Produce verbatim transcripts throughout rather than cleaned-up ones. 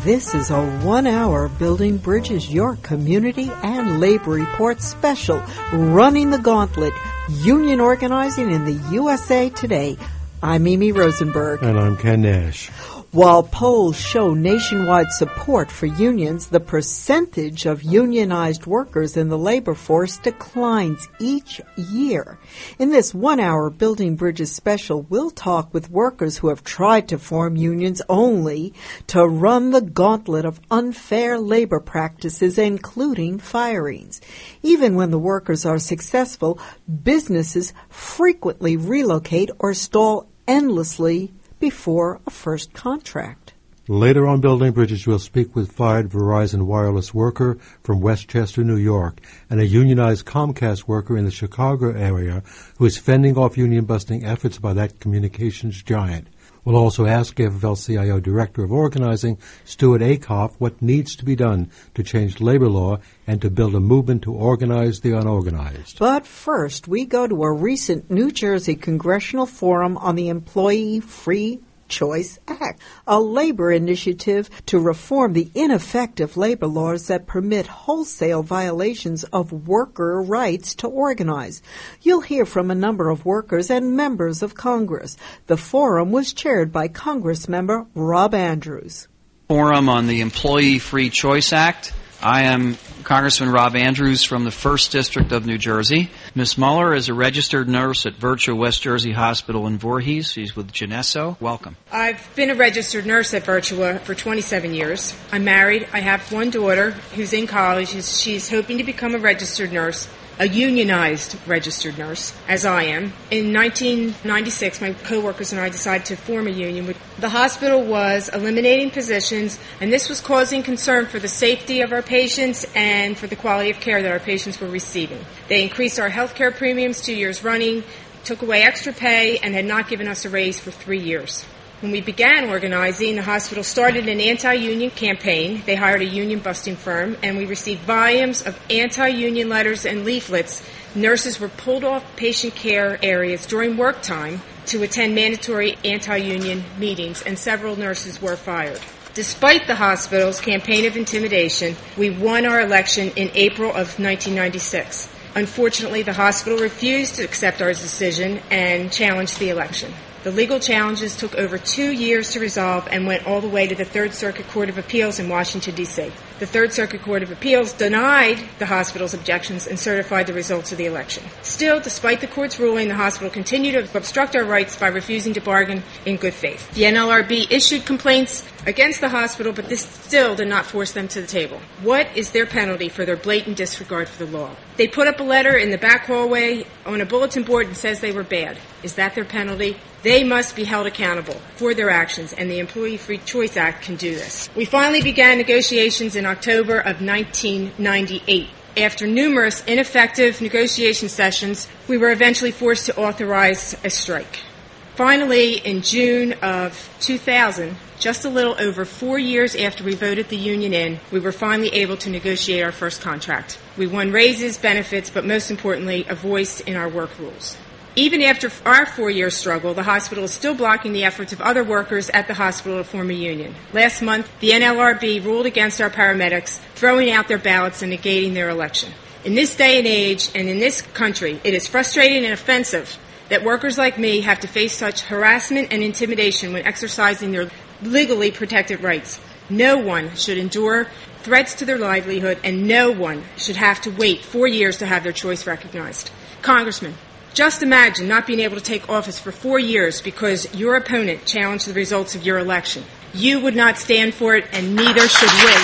This is a one-hour Building Bridges, your community and labor report special, running the gauntlet, union organizing in the U S A today. I'm Mimi Rosenberg. And I'm Ken Nash. While polls show nationwide support for unions, the percentage of unionized workers in the labor force declines each year. In this one-hour Building Bridges special, we'll talk with workers who have tried to form unions only to run the gauntlet of unfair labor practices, including firings. Even when the workers are successful, businesses frequently relocate or stall endlessly before a first contract. Later on Building Bridges, we'll speak with fired Verizon wireless worker from Westchester, New York, and a unionized Comcast worker in the Chicago area who is fending off union-busting efforts by that communications giant. We'll also ask F F L C I O Director of Organizing, Stuart Akoff, what needs to be done to change labor law and to build a movement to organize the unorganized. But first, we go to a recent New Jersey Congressional Forum on the Employee Free Choice Act, a labor initiative to reform the ineffective labor laws that permit wholesale violations of worker rights to organize. You'll hear from a number of workers and members of Congress. The forum was chaired by Congressmember Rob Andrews. Forum on the Employee Free Choice Act. I am Congressman Rob Andrews from the first District of New Jersey. Miz Muller is a registered nurse at Virtua West Jersey Hospital in Voorhees. She's with Genesso. Welcome. I've been a registered nurse at Virtua for twenty-seven years. I'm married. I have one daughter who's in college. She's hoping to become a registered nurse, a unionized registered nurse, as I am. In nineteen ninety-six, my coworkers and I decided to form a union. The hospital was eliminating positions, and this was causing concern for the safety of our patients and for the quality of care that our patients were receiving. They increased our health care premiums two years running, took away extra pay, and had not given us a raise for three years. When we began organizing, the hospital started an anti-union campaign. They hired a union-busting firm, and we received volumes of anti-union letters and leaflets. Nurses were pulled off patient care areas during work time to attend mandatory anti-union meetings, and several nurses were fired. Despite the hospital's campaign of intimidation, we won our election in April of nineteen ninety-six. Unfortunately, the hospital refused to accept our decision and challenged the election. The legal challenges took over two years to resolve and went all the way to the Third Circuit Court of Appeals in Washington, D C The Third Circuit Court of Appeals denied the hospital's objections and certified the results of the election. Still, despite the court's ruling, the hospital continued to obstruct our rights by refusing to bargain in good faith. The N L R B issued complaints against the hospital, but this still did not force them to the table. What is their penalty for their blatant disregard for the law? They put up a letter in the back hallway on a bulletin board and says they were bad. Is that their penalty? They must be held accountable for their actions, and the Employee Free Choice Act can do this. We finally began negotiations in October of nineteen ninety-eight. After numerous ineffective negotiation sessions, we were eventually forced to authorize a strike. Finally, in June of two thousand, just a little over four years after we voted the union in, we were finally able to negotiate our first contract. We won raises, benefits, but most importantly, a voice in our work rules. Even after our four-year struggle, the hospital is still blocking the efforts of other workers at the hospital to form a union. Last month, the N L R B ruled against our paramedics, throwing out their ballots and negating their election. In this day and age, and in this country, it is frustrating and offensive that workers like me have to face such harassment and intimidation when exercising their legally protected rights. No one should endure threats to their livelihood, and no one should have to wait four years to have their choice recognized. Congressman, just imagine not being able to take office for four years because your opponent challenged the results of your election. You would not stand for it, and neither should we.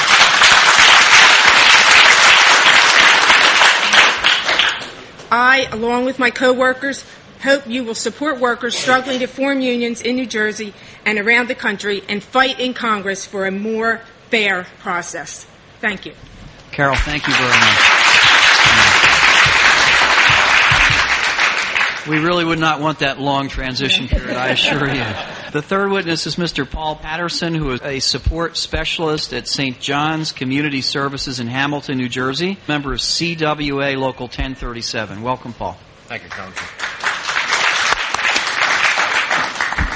I, along with my co-workers, hope you will support workers struggling to form unions in New Jersey and around the country and fight in Congress for a more fair process. Thank you. Carol, thank you very much. We really would not want that long transition period, I assure you. The third witness is Mister Paul Patterson, who is a support specialist at Saint John's Community Services in Hamilton, New Jersey, member of C W A Local ten thirty-seven. Welcome, Paul. Thank you, Congressman.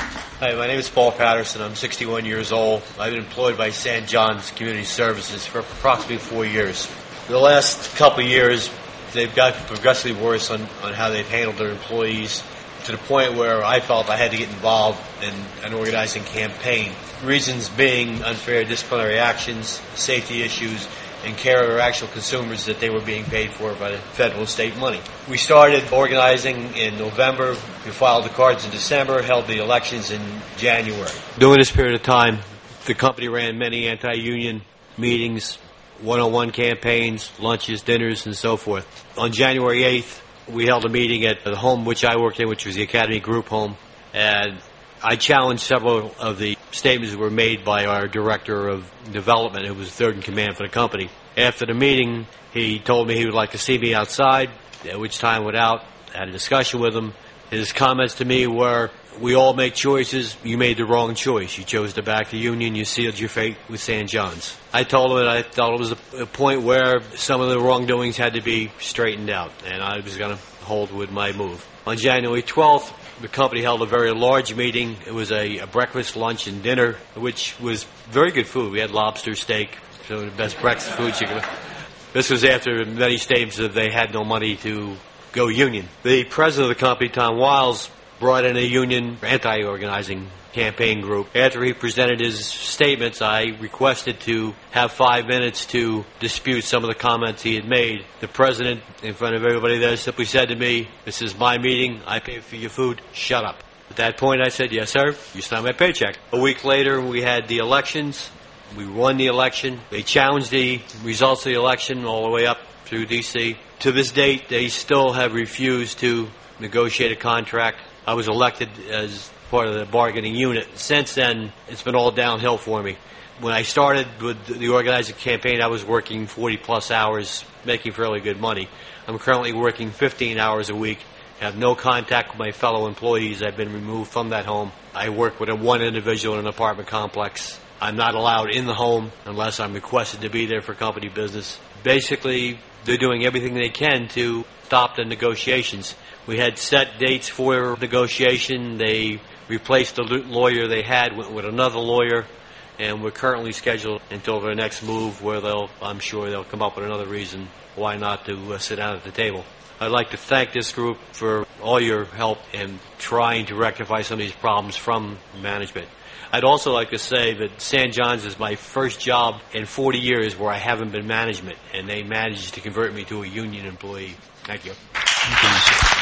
Hi, my name is Paul Patterson. I'm sixty-one years old. I've been employed by Saint John's Community Services for approximately four years. For the last couple of years, they've got progressively worse on, on how they've handled their employees, to the point where I felt I had to get involved in an organizing campaign. Reasons being unfair disciplinary actions, safety issues, and care of our actual consumers that they were being paid for by the federal and state money. We started organizing in November. We filed the cards in December, held the elections in January. During this period of time, the company ran many anti-union meetings, one-on-one campaigns, lunches, dinners, and so forth. On January eighth, we held a meeting at the home which I worked in, which was the Academy Group home, and I challenged several of the statements that were made by our director of development, who was third in command for the company. After the meeting, he told me he would like to see me outside, at which time I went out, had a discussion with him. His comments to me were, we all make choices. You made the wrong choice. You chose to back the union. You sealed your fate with Saint John's. I told him that I thought it was a, a point where some of the wrongdoings had to be straightened out, and I was going to hold with my move. On January twelfth, the company held a very large meeting. It was a, a breakfast, lunch, and dinner, which was very good food. We had lobster, steak, some of the best breakfast food you could. This was after many statements that they had no money to go union. The president of the company, Tom Wiles, brought in a union anti-organizing campaign group. After he presented his statements, I requested to have five minutes to dispute some of the comments he had made. The president, in front of everybody there, simply said to me, this is my meeting, I pay for your food, shut up. At that point I said, yes sir, you sign my paycheck. A week later we had the elections. We won the election. They challenged the results of the election all the way up through D C. To this date, they still have refused to negotiate a contract. I was elected as part of the bargaining unit. Since then, it's been all downhill for me. When I started with the organizing campaign, I was working forty plus hours, making fairly good money. I'm currently working fifteen hours a week, have no contact with my fellow employees. I've been removed from that home. I work with a one individual in an apartment complex. I'm not allowed in the home unless I'm requested to be there for company business. Basically, they're doing everything they can to stop the negotiations. We had set dates for negotiation. They replaced the lawyer they had with, with another lawyer, and we're currently scheduled until their next move, where they'll, I'm sure they'll come up with another reason why not to uh, sit down at the table. I'd like to thank this group for all your help in trying to rectify some of these problems from management. I'd also like to say that Saint John's is my first job in forty years where I haven't been management, and they managed to convert me to a union employee. Thank you. Thank you.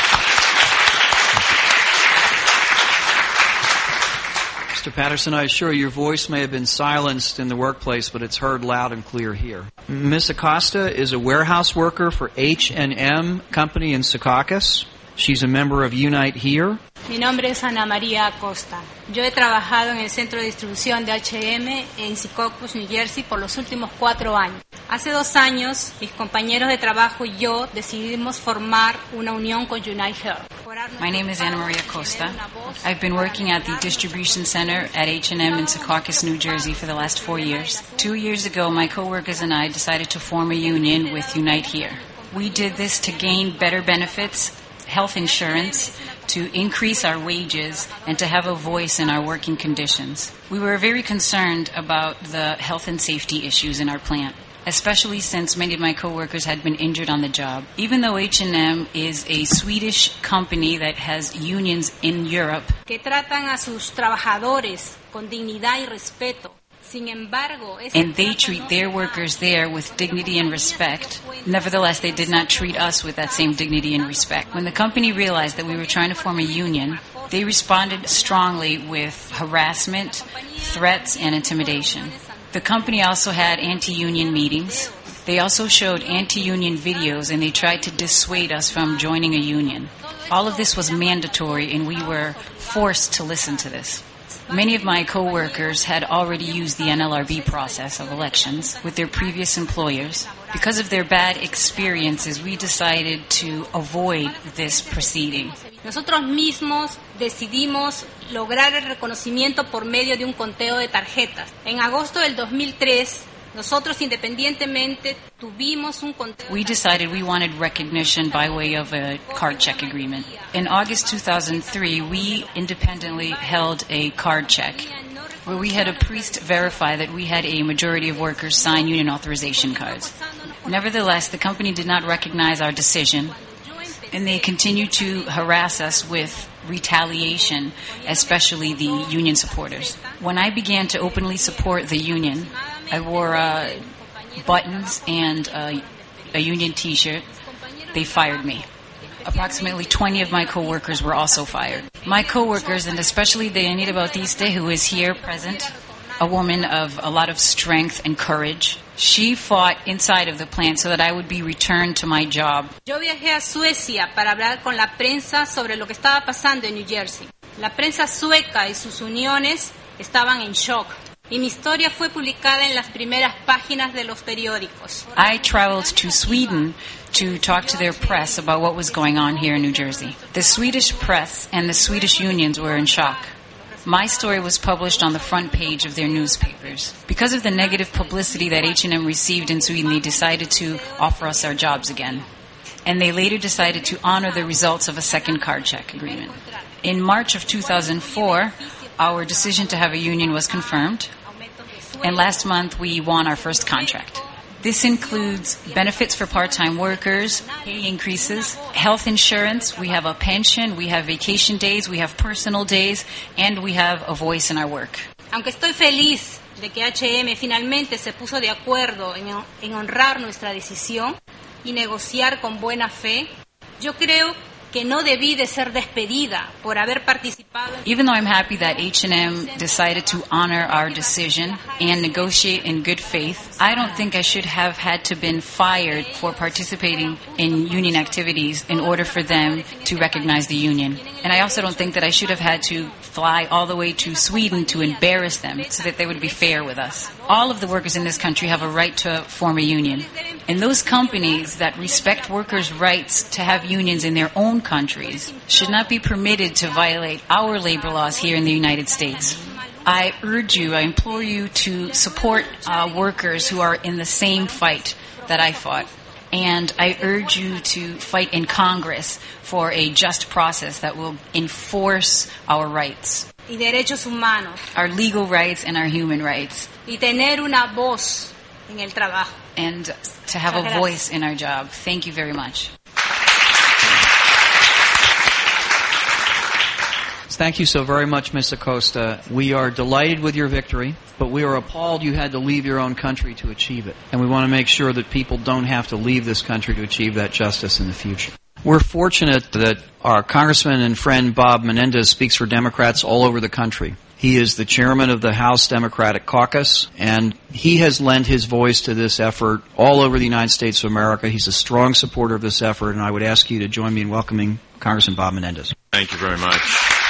Mister Patterson, I assure you, your voice may have been silenced in the workplace, but it's heard loud and clear here. Miss Acosta is a warehouse worker for H and M Company in Secaucus. She's a member of Unite Here. Mi nombre es Ana María Acosta. Yo he trabajado en el centro de distribución de H and M en Secaucus, New Jersey, por los últimos cuatro años. Hace dos años, mis compañeros de trabajo y yo decidimos formar una unión con Unite Here. My name is Ana Maria Acosta. I've been working at the distribution center at H and M in Secaucus, New Jersey for the last four years. Two years ago, my coworkers and I decided to form a union with Unite Here. We did this to gain better benefits, health insurance, to increase our wages, and to have a voice in our working conditions. We were very concerned about the health and safety issues in our plant, especially since many of my coworkers had been injured on the job. Even though H and M is a Swedish company that has unions in Europe, que tratan a sus trabajadores con dignidad y respeto. And they treat their workers there with dignity and respect. Nevertheless, they did not treat us with that same dignity and respect. When the company realized that we were trying to form a union, they responded strongly with harassment, threats, and intimidation. The company also had anti-union meetings. They also showed anti-union videos, and they tried to dissuade us from joining a union. All of this was mandatory, and we were forced to listen to this. Many of my coworkers had already used the N L R B process of elections with their previous employers. Because of their bad experiences, we decided to avoid this proceeding. Nosotros mismos decidimos lograr el reconocimiento por medio de un conteo de tarjetas. En agosto del dos mil tres, Nosotros independientemente tuvimos un contrato. We decided we wanted recognition by way of a card check agreement. In August two thousand three, we independently held a card check where we had a priest verify that we had a majority of workers sign union authorization cards. Nevertheless, the company did not recognize our decision, and they continued to harass us with retaliation, especially the union supporters. When I began to openly support the union, I wore uh, buttons and uh, a union T-shirt. They fired me. Approximately twenty of my coworkers were also fired. My coworkers, and especially Deyanira Bautista, who is here present, a woman of a lot of strength and courage, she fought inside of the plant so that I would be returned to my job. Yo viajé a Suecia para hablar con la prensa sobre lo que estaba pasando en New Jersey. La prensa sueca y sus uniones estaban en shock. Y mi historia fue publicada en las primeras páginas de los periódicos. I traveled to Sweden to talk to their press about what was going on here in New Jersey. The Swedish press and the Swedish unions were in shock. My story was published on the front page of their newspapers. Because of the negative publicity that H and M received in Sweden, they decided to offer us our jobs again. And they later decided to honor the results of a second card check agreement. In March of two thousand four, our decision to have a union was confirmed. And last month, we won our first contract. This includes benefits for part-time workers, pay increases, health insurance, we have a pension, we have vacation days, we have personal days, and we have a voice in our work. Aunque estoy feliz de que H M finalmente se puso de acuerdo en, en honrar nuestra decisión y negociar con buena fe, yo creo que no debí de ser despedida por haber participado. Even though I'm happy that H and M decided to honor our decision and negotiate in good faith, I don't think I should have had to been fired for participating in union activities in order for them to recognize the union. And I also don't think that I should have had to fly all the way to Sweden to embarrass them so that they would be fair with us. All of the workers in this country have a right to form a union. And those companies that respect workers' rights to have unions in their own countries should not be permitted to violate our labor laws here in the United States. I urge you, I implore you to support uh, workers who are in the same fight that I fought. And I urge you to fight in Congress for a just process that will enforce our rights. Y derechos humanos. Our legal rights and our human rights. Y tener una voz en el trabajo. And to have a voice in our job. Thank you very much. Thank you so very much, Miz Acosta. We are delighted with your victory, but we are appalled you had to leave your own country to achieve it. And we want to make sure that people don't have to leave this country to achieve that justice in the future. We're fortunate that our Congressman and friend Bob Menendez speaks for Democrats all over the country. He is the chairman of the House Democratic Caucus, and he has lent his voice to this effort all over the United States of America. He's a strong supporter of this effort, and I would ask you to join me in welcoming Congressman Bob Menendez. Thank you very much.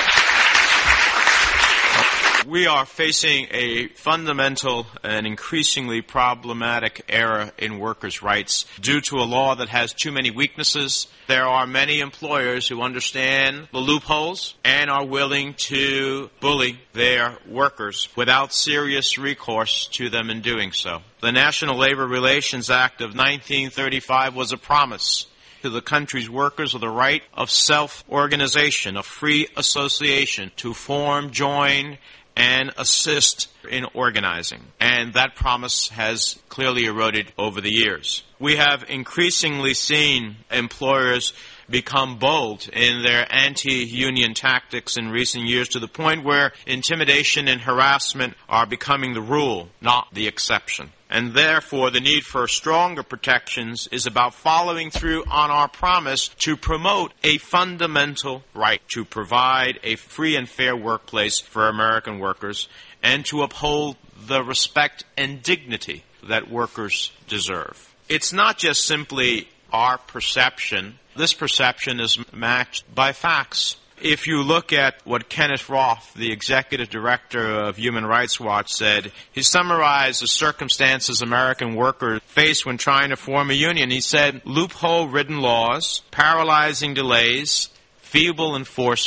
We are facing a fundamental and increasingly problematic era in workers' rights due to a law that has too many weaknesses. There are many employers who understand the loopholes and are willing to bully their workers without serious recourse to them in doing so. The National Labor Relations Act of nineteen thirty-five was a promise to the country's workers of the right of self-organization, of free association, to form, join, and assist in organizing. And that promise has clearly eroded over the years. We have increasingly seen employers become bold in their anti-union tactics in recent years to the point where intimidation and harassment are becoming the rule, not the exception. And therefore, the need for stronger protections is about following through on our promise to promote a fundamental right to provide a free and fair workplace for American workers and to uphold the respect and dignity that workers deserve. It's not just simply our perception. This perception is matched by facts. If you look at what Kenneth Roth, the executive director of Human Rights Watch, said, he summarized the circumstances American workers face when trying to form a union. He said, loophole-ridden laws, paralyzing delays, feeble enforcement,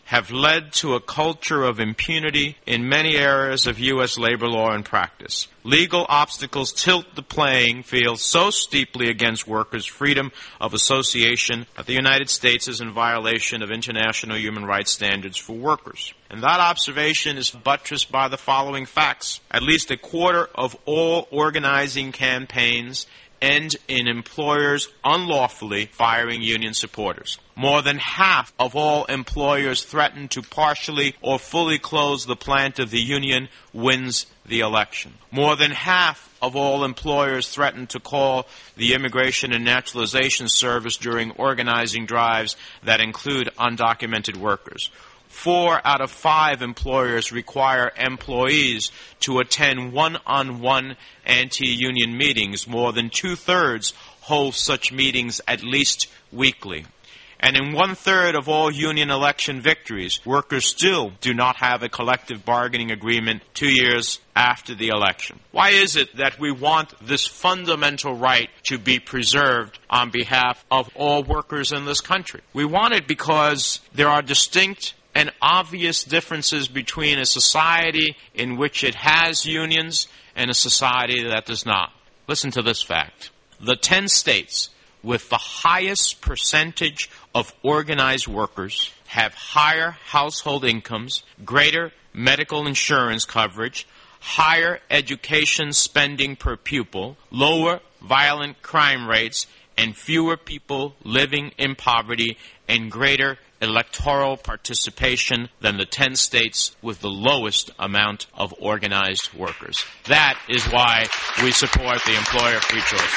have led to a culture of impunity in many areas of U S labor law and practice. Legal obstacles tilt the playing field so steeply against workers' freedom of association that the United States is in violation of international human rights standards for workers. And that observation is buttressed by the following facts. At least a quarter of all organizing campaigns end in employers unlawfully firing union supporters. More than half of all employers threaten to partially or fully close the plant of the union wins the election. More than half of all employers threaten to call the Immigration and Naturalization Service during organizing drives that include undocumented workers. Four out of five employers require employees to attend one-on-one anti-union meetings. More than two-thirds hold such meetings at least weekly. And in one-third of all union election victories, workers still do not have a collective bargaining agreement two years after the election. Why is it that we want this fundamental right to be preserved on behalf of all workers in this country? We want it because there are distinct and obvious differences between a society in which it has unions and a society that does not. Listen to this fact. The ten states with the highest percentage of organized workers have higher household incomes, greater medical insurance coverage, higher education spending per pupil, lower violent crime rates, and fewer people living in poverty, and greater electoral participation than the ten states with the lowest amount of organized workers. That is why we support the Employer Free Choice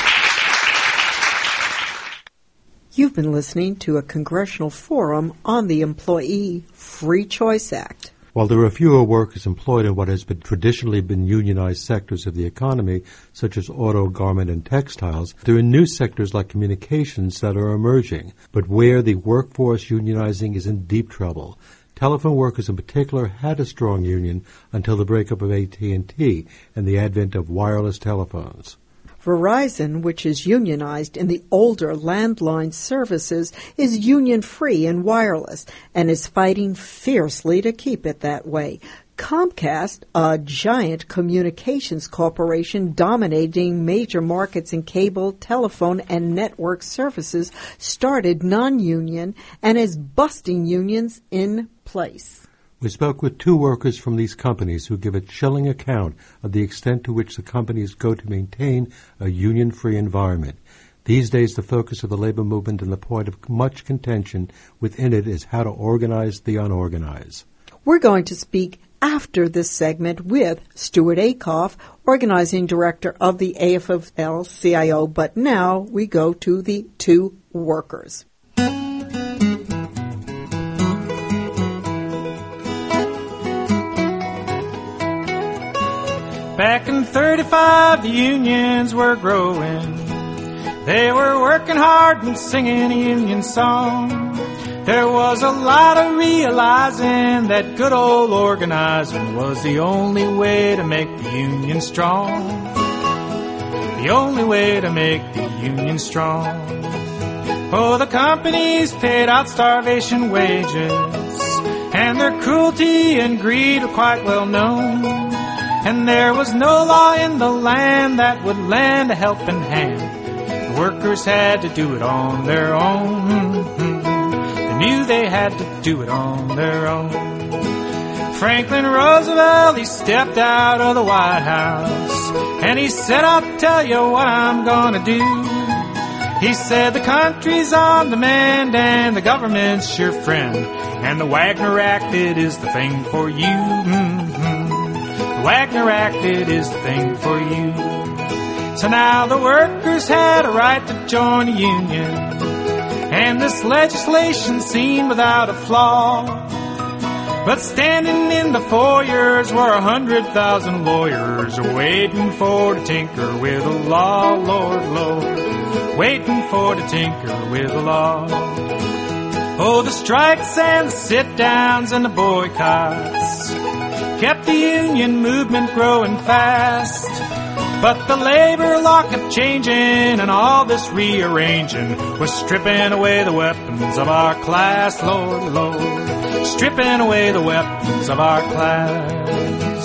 Act. You've been listening to a congressional forum on the Employee Free Choice Act. While there are fewer workers employed in what has been traditionally been unionized sectors of the economy, such as auto, garment, and textiles, there are new sectors like communications that are emerging, but where the workforce unionizing is in deep trouble. Telephone workers in particular had a strong union until the breakup of A T and T and the advent of wireless telephones. Verizon, which is unionized in the older landline services, is union-free in wireless and is fighting fiercely to keep it that way. Comcast, a giant communications corporation dominating major markets in cable, telephone, and network services, started non-union and is busting unions in place. We spoke with two workers from these companies who give a chilling account of the extent to which the companies go to maintain a union-free environment. These days, the focus of the labor movement and the point of much contention within it is how to organize the unorganized. We're going to speak after this segment with Stuart Akoff, Organizing Director of the A F L C I O, but now we go to the two workers. Back in thirty-five, the unions were growing. They were working hard and singing a union song. There was a lot of realizing that good old organizing was the only way to make the union strong. The only way to make the union strong. Oh, the companies paid out starvation wages, and their cruelty and greed were quite well known. And there was no law in the land that would lend a helping hand. The workers had to do it on their own. They knew they had to do it on their own. Franklin Roosevelt, he stepped out of the White House, and he said, I'll tell you what I'm gonna do. He said, the country's on demand and the government's your friend, and the Wagner Act, it is the thing for you. Mm-hmm. The Wagner Act, it is the thing for you. So now the workers had a right to join a union, and this legislation seemed without a flaw. But standing in the foyers were a hundred thousand lawyers waiting for to tinker with the law, Lord, Lord, waiting for to tinker with the law. Oh, the strikes and the sit-downs and the boycotts kept the union movement growing fast. But the labor law kept changing, and all this rearranging was stripping away the weapons of our class, Lord, Lord, stripping away the weapons of our class.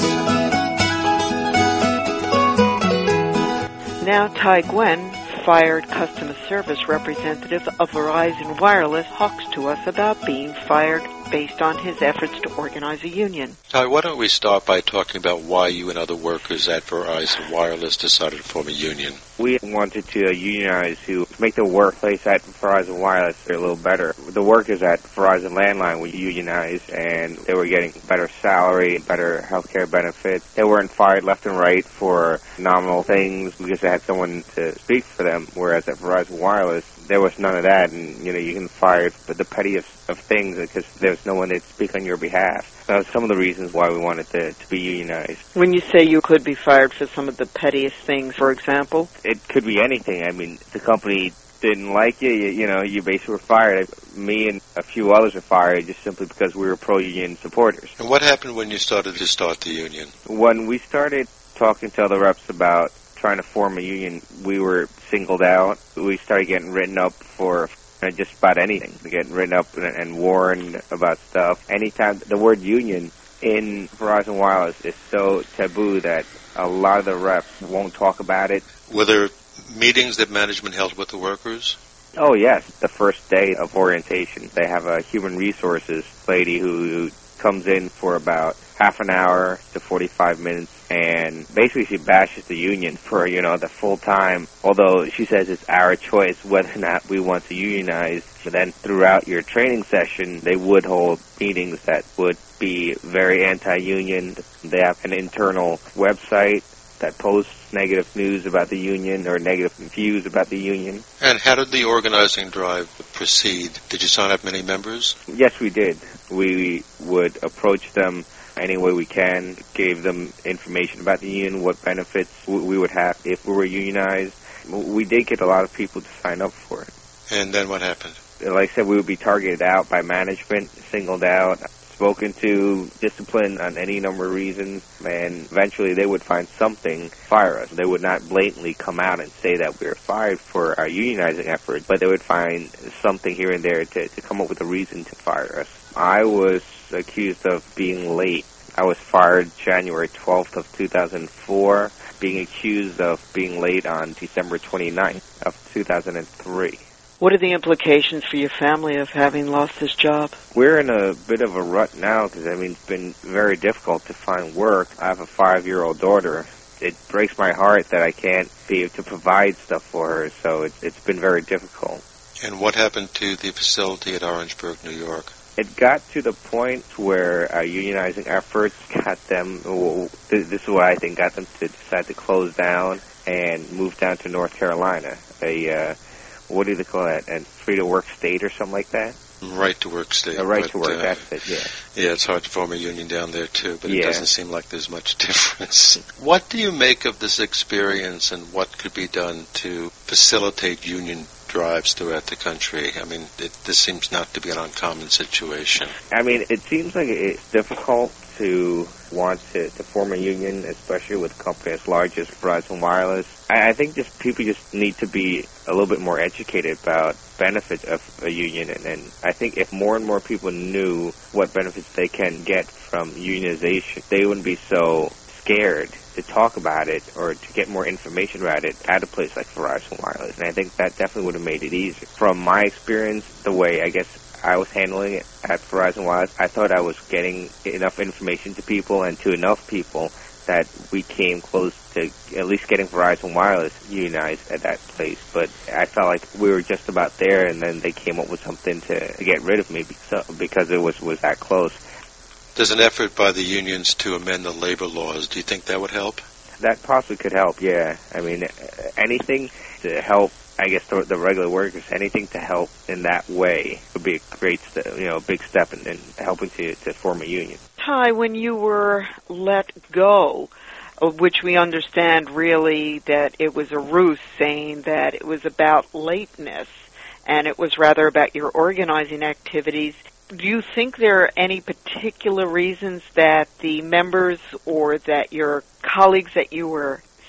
Now Ty Gwen, fired customer service representative of Verizon Wireless, talks to us about being fired based on his efforts to organize a union. Ty, why don't we start by talking about why you and other workers at Verizon Wireless decided to form a union? We wanted to uh, unionize to make the workplace at Verizon Wireless a little better. The workers at Verizon Landline were unionized, and they were getting better salary, better health care benefits. They weren't fired left and right for nominal things because they had someone to speak for them, whereas at Verizon Wireless, there was none of that, and you know you can fire for the pettiest of things because there's no one to speak on your behalf. That was some of the reasons why we wanted to, to be unionized. When you say you could be fired for some of the pettiest things, for example? It could be anything. I mean, the company didn't like you, you, you know, you basically were fired. Me and a few others were fired just simply because we were pro-union supporters. And what happened when you started to start the union? When we started talking to other reps about trying to form a union, we were singled out. We started getting written up for just about anything. Getting written up and, and warned about stuff. Anytime the word union in Verizon Wireless is so taboo that a lot of the reps won't talk about it. Were there meetings that management held with the workers? Oh, yes. The first day of orientation, they have a human resources lady who comes in for about half an hour to forty-five minutes, and basically she bashes the union for, you know, the full time, although she says it's our choice whether or not we want to unionize. But then throughout your training session, they would hold meetings that would be very anti-union. They have an internal website that posts negative news about the union or negative views about the union. And how did the organizing drive proceed? Did you sign up many members? Yes, we did. We would approach them any way we can, gave them information about the union, what benefits we would have if we were unionized. We did get a lot of people to sign up for it. And then what happened? Like I said, we would be targeted out by management, singled out, spoken to, disciplined on any number of reasons, and eventually they would find something, fire us. They would not blatantly come out and say that we were fired for our unionizing effort, but they would find something here and there to, to come up with a reason to fire us. I was accused of being late. I was fired January twelfth of two thousand four, being accused of being late on December twenty-ninth of two thousand three. What are the implications for your family of having lost this job? We're in a bit of a rut now because, I mean, it's been very difficult to find work. I have a five-year-old daughter. It breaks my heart that I can't be able to provide stuff for her, so it's, it's been very difficult. And what happened to the facility at Orangeburg, New York? It got to the point where our unionizing efforts got them, well, this is what I think, got them to decide to close down and move down to North Carolina, a, uh, what do they call that, a free-to-work state or something like that? Right-to-work state. A right-to-work, but, uh, that's it, yeah. Yeah, it's hard to form a union down there, too, but yeah. It doesn't seem like there's much difference. What do you make of this experience, and what could be done to facilitate union drives throughout the country? I mean, it, this seems not to be an uncommon situation. I mean, it seems like it's difficult to want to, to form a union, especially with a company as large as Verizon Wireless. I, I think just people just need to be a little bit more educated about benefits of a union, and, and I think if more and more people knew what benefits they can get from unionization, they wouldn't be so scared to talk about it or to get more information about it at a place like Verizon Wireless. And I think that definitely would have made it easier. From my experience, the way I guess I was handling it at Verizon Wireless, I thought I was getting enough information to people and to enough people that we came close to at least getting Verizon Wireless unionized at that place. But I felt like we were just about there, and then they came up with something to, to get rid of me because, because it was, was that close. There's an effort by the unions to amend the labor laws. Do you think that would help? That possibly could help, yeah. I mean, anything to help, I guess, the, the regular workers, anything to help in that way would be a great, st- you know, big step in, in helping to, to form a union. Ty, when you were let go, of which we understand really that it was a ruse saying that it was about lateness and it was rather about your organizing activities, do you think there are any particular reasons that the members or that your colleagues that you were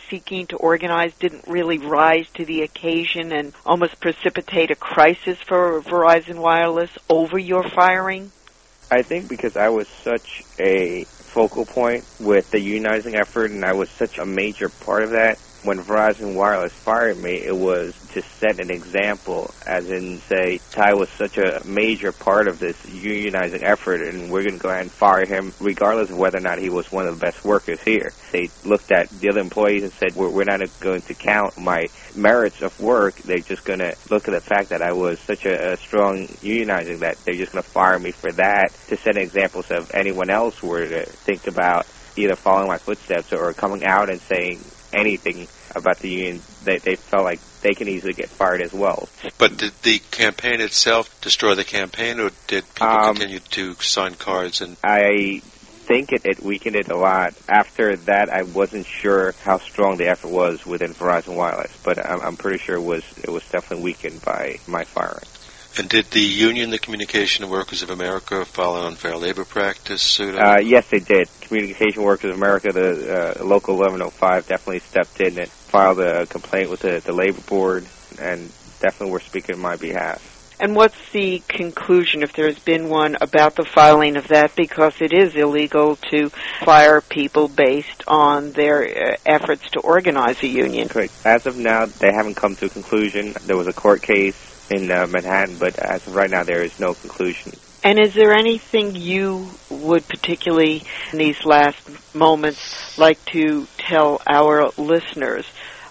seeking to organize didn't really rise to the occasion and almost precipitate a crisis for Verizon Wireless over your firing? I think because I was such a focal point with the unionizing effort, and I was such a major part of that. When Verizon Wireless fired me, it was to set an example, as in, say, Ty was such a major part of this unionizing effort, and we're going to go ahead and fire him regardless of whether or not he was one of the best workers here. They looked at the other employees and said, we're, we're not going to count my merits of work. They're just going to look at the fact that I was such a, a strong unionizing that they're just going to fire me for that, to set an example so if anyone else were to think about either following my footsteps or coming out and saying anything about the union, they, they felt like they can easily get fired as well. But did the campaign itself destroy the campaign, or did people um, continue to sign cards? And I think it, it weakened it a lot. After that, I wasn't sure how strong the effort was within Verizon Wireless, but I'm, I'm pretty sure it was it was definitely weakened by my firing. And did the union, the Communication Workers of America, file an unfair labor practice suit? Uh, yes, they did. Communication Workers of America, the uh, local eleven oh five, definitely stepped in and filed a complaint with the, the labor board, and definitely were speaking on my behalf. And what's the conclusion, if there's been one, about the filing of that? Because it is illegal to fire people based on their uh, efforts to organize a union. Correct. As of now, they haven't come to a conclusion. There was a court case in uh, Manhattan, but as of right now, there is no conclusion. And is there anything you would particularly, in these last moments, like to tell our listeners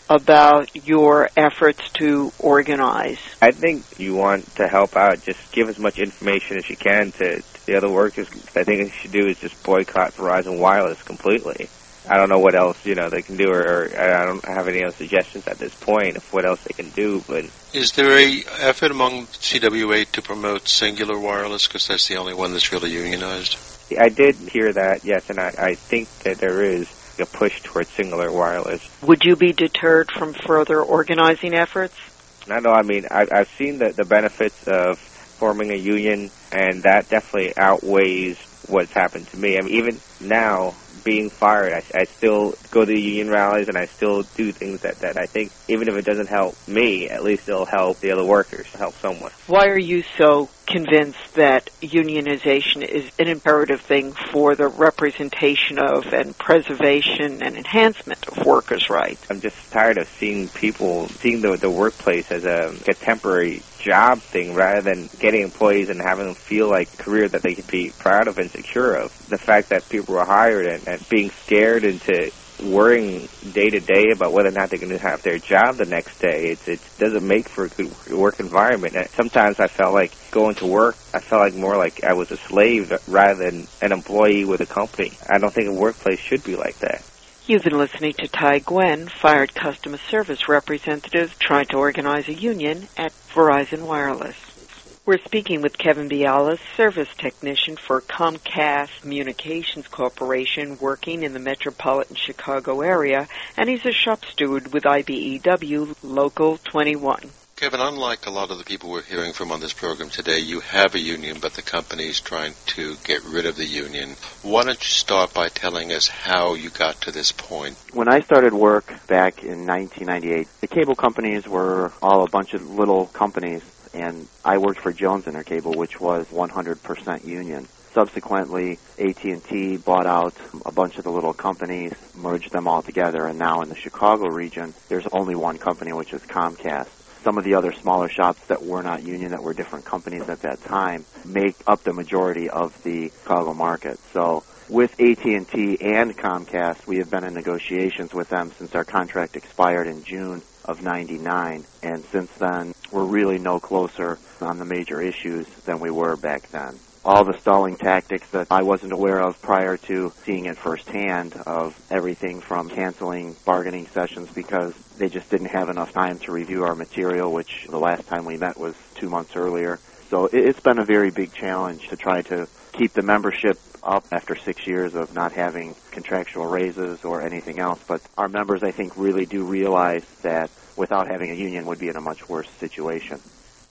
about your efforts to organize? I think you want to help out. Just give as much information as you can to, to the other workers. I think what you should do is just boycott Verizon Wireless completely. I don't know what else, you know, they can do, or, or I don't have any other suggestions at this point of what else they can do, but... Is there a effort among C W A to promote Cingular Wireless, because that's the only one that's really unionized? I did hear that, yes, and I, I think that there is a push towards Cingular Wireless. Would you be deterred from further organizing efforts? I know, I mean, I, I've seen the, the benefits of forming a union, and that definitely outweighs what's happened to me. I mean, even now, being fired, I, I still go to the union rallies, and I still do things that, that I think, even if it doesn't help me, at least it'll help the other workers, help someone. Why are you so convinced that unionization is an imperative thing for the representation of and preservation and enhancement of workers' rights? I'm just tired of seeing people, seeing the, the workplace as a, a temporary job thing rather than getting employees and having them feel like a career that they can be proud of and secure of. The fact that people were hired and, and being scared into worrying day to day about whether or not they're going to have their job the next day, it, it doesn't make for a good work environment. And sometimes I felt like going to work, I felt like more like I was a slave rather than an employee with a company. I don't think a workplace should be like that. You've been listening to Ty Gwen, fired customer service representative trying to organize a union at Verizon Wireless. We're speaking with Kevin Bialas, service technician for Comcast Communications Corporation, working in the metropolitan Chicago area, and he's a shop steward with I B E W Local twenty-one. Kevin, unlike a lot of the people we're hearing from on this program today, you have a union, but the company's trying to get rid of the union. Why don't you start by telling us how you got to this point? When I started work back in nineteen ninety-eight, the cable companies were all a bunch of little companies, and I worked for Jones Intercable, which was one hundred percent union. Subsequently, A T and T bought out a bunch of the little companies, merged them all together, and now in the Chicago region, there's only one company, which is Comcast. Some of the other smaller shops that were not union, that were different companies at that time, make up the majority of the Chicago market. So with A T and T and Comcast, we have been in negotiations with them since our contract expired in June of ninety-nine, and since then, we're really no closer on the major issues than we were back then. All the stalling tactics that I wasn't aware of prior to seeing it firsthand, of everything from canceling bargaining sessions because they just didn't have enough time to review our material, which the last time we met was two months earlier. So it's been a very big challenge to try to keep the membership up after six years of not having contractual raises or anything else. But our members, I think, really do realize that without having a union would be in a much worse situation.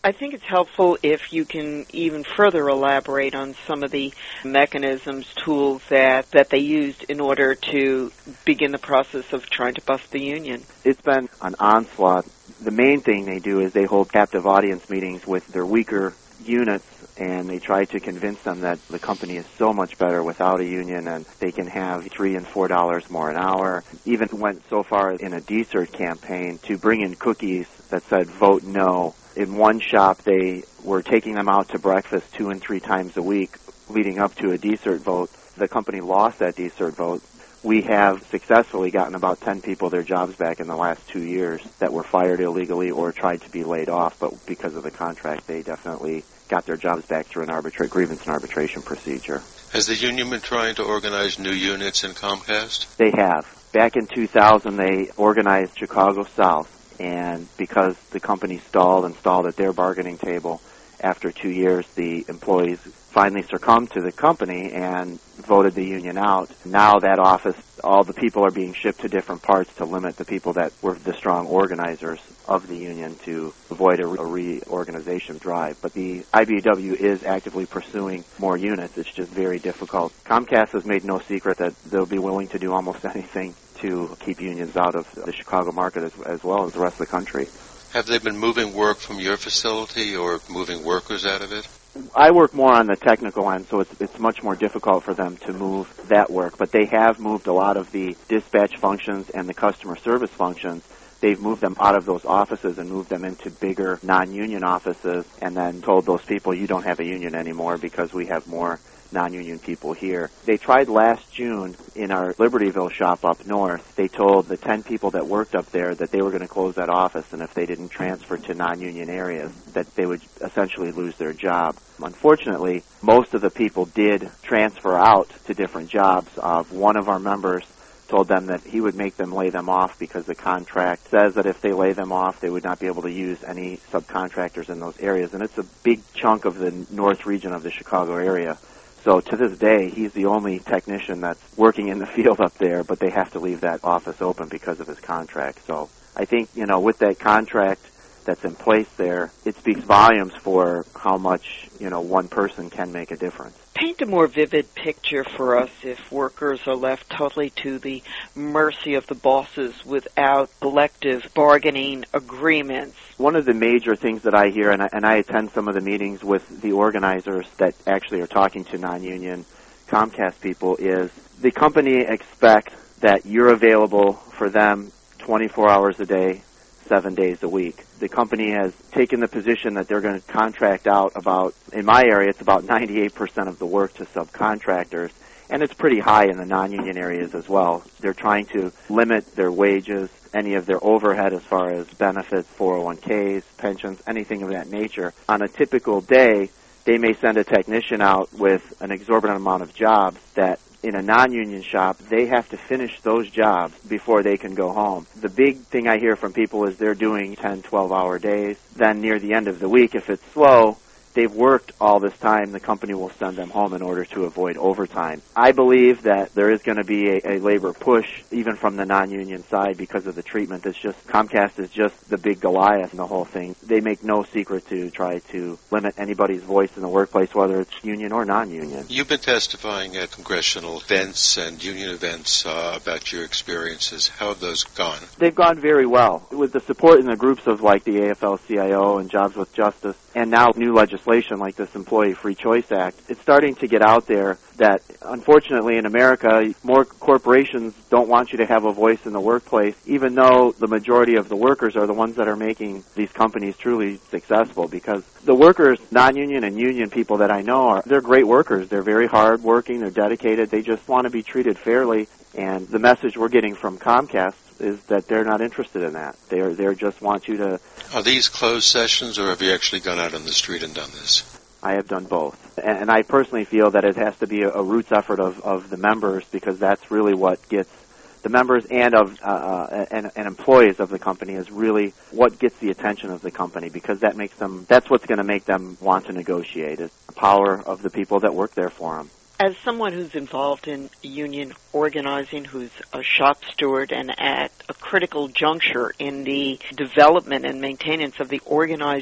I think it's helpful if you can even further elaborate on some of the mechanisms, tools that, that they used in order to begin the process of trying to bust the union. It's been an onslaught. The main thing they do is they hold captive audience meetings with their weaker units, and they try to convince them that the company is so much better without a union and they can have three and four dollars more an hour. Even went so far in a D C E R T campaign to bring in cookies that said vote no. In one shop, they were taking them out to breakfast two and three times a week leading up to a D C E R T vote. The company lost that D C E R T vote. We have successfully gotten about ten people their jobs back in the last two years that were fired illegally or tried to be laid off, but because of the contract, they definitely got their jobs back through an arbitra- grievance and arbitration procedure. Has the union been trying to organize new units in Comcast? They have. Back in two thousand, they organized Chicago South, and because the company stalled and stalled at their bargaining table, after two years, the employees finally succumbed to the company and voted the union out. Now that office, all the people are being shipped to different parts to limit the people that were the strong organizers of the union to avoid a, a reorganization drive. But the I B E W is actively pursuing more units. It's just very difficult. Comcast has made no secret that they'll be willing to do almost anything to keep unions out of the Chicago market as, as well as the rest of the country. Have they been moving work from your facility or moving workers out of it? I work more on the technical end, so it's it's much more difficult for them to move that work. But they have moved a lot of the dispatch functions and the customer service functions. They've moved them out of those offices and moved them into bigger non-union offices and then told those people, you don't have a union anymore because we have more non-union people here. They tried last June in our Libertyville shop up north. They told the ten people that worked up there that they were going to close that office, and if they didn't transfer to non-union areas, that they would essentially lose their job. Unfortunately, most of the people did transfer out to different jobs. Uh, one of our members told them that he would make them lay them off because the contract says that if they lay them off, they would not be able to use any subcontractors in those areas. And it's a big chunk of the north region of the Chicago area. So to this day, he's the only technician that's working in the field up there, but they have to leave that office open because of his contract. So I think, you know, with that contract that's in place there, it speaks volumes for how much, you know, one person can make a difference. Paint a more vivid picture for us if workers are left totally to the mercy of the bosses without collective bargaining agreements. One of the major things that I hear, and I, and I attend some of the meetings with the organizers that actually are talking to non-union Comcast people, is the company expects that you're available for them twenty-four hours a day, seven days a week. The company has taken the position that they're going to contract out about, in my area, it's about ninety-eight percent of the work to subcontractors, and it's pretty high in the non-union areas as well. They're trying to limit their wages, any of their overhead as far as benefits, four oh one k's, pensions, anything of that nature. On a typical day, they may send a technician out with an exorbitant amount of jobs that in a non-union shop, they have to finish those jobs before they can go home. The big thing I hear from people is they're doing ten, twelve-hour days. Then near the end of the week, if it's slow, they've worked all this time, the company will send them home in order to avoid overtime. I believe that there is going to be a, a labor push, even from the non-union side, because of the treatment. It's just, Comcast is just the big Goliath in the whole thing. They make no secret to try to limit anybody's voice in the workplace, whether it's union or non-union. You've been testifying at congressional events and union events uh, about your experiences. How have those gone? They've gone very well. With the support in the groups of like the A F L C I O and Jobs with Justice, and now new legislation like this Employee Free Choice Act, it's starting to get out there that, unfortunately, in America, more corporations don't want you to have a voice in the workplace, even though the majority of the workers are the ones that are making these companies truly successful, because the workers, non-union and union people that I know, are they're great workers. They're very hard-working. They're dedicated. They just want to be treated fairly, and the message we're getting from Comcast is that they're not interested in that. They're they just want you to... Are these closed sessions, or have you actually gone out on the street and done this? I have done both. And, and I personally feel that it has to be a, a roots effort of, of the members, because that's really what gets the members and of uh, uh, and, and employees of the company is really what gets the attention of the company, because that makes them, that's what's going to make them want to negotiate, is the power of the people that work there for them. As someone who's involved in union organizing, who's a shop steward and at a critical juncture in the development and maintenance of the organized